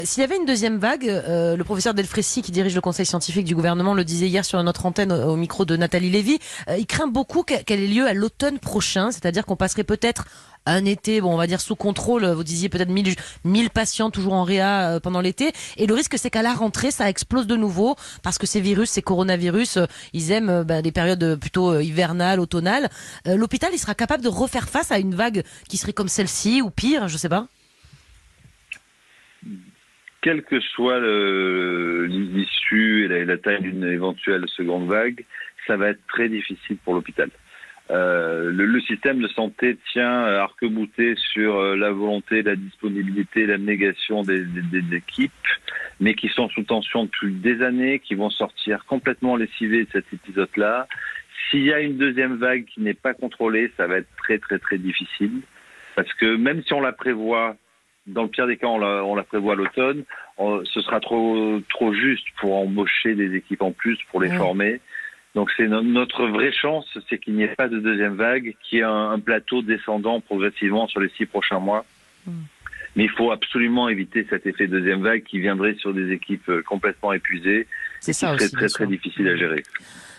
S'il y avait une deuxième vague, le professeur Delfrécy, qui dirige le conseil scientifique du gouvernement, le disait hier sur notre antenne au micro de Nathalie Lévy, il craint beaucoup qu'elle ait lieu à l'automne prochain, c'est-à-dire qu'on passerait peut-être un été, bon, on va dire sous contrôle, vous disiez peut-être 1000 patients toujours en réa pendant l'été, et le risque c'est qu'à la rentrée, ça explose de nouveau, parce que ces coronavirus, ils aiment des périodes plutôt hivernales, automnales. L'hôpital, il sera capable de refaire face à une vague qui serait comme celle-ci, ou pire, je sais pas. Quelle que soit l'issue et la taille d'une éventuelle seconde vague, ça va être très difficile pour l'hôpital. Le système de santé tient arc-bouté sur la volonté, la disponibilité, l'abnégation des équipes, mais qui sont sous tension depuis des années, qui vont sortir complètement lessivés de cet épisode-là. S'il y a une deuxième vague qui n'est pas contrôlée, ça va être très très très difficile, parce que même si on la prévoit, dans le pire des cas, on la prévoit à l'automne, ce sera trop juste pour embaucher des équipes en plus, pour les former. Donc c'est notre vraie chance, c'est qu'il n'y ait pas de deuxième vague, qu'il y ait un plateau descendant progressivement sur les 6 prochains mois. Mais il faut absolument éviter cet effet deuxième vague qui viendrait sur des équipes complètement épuisées, et qui serait très très difficile à gérer.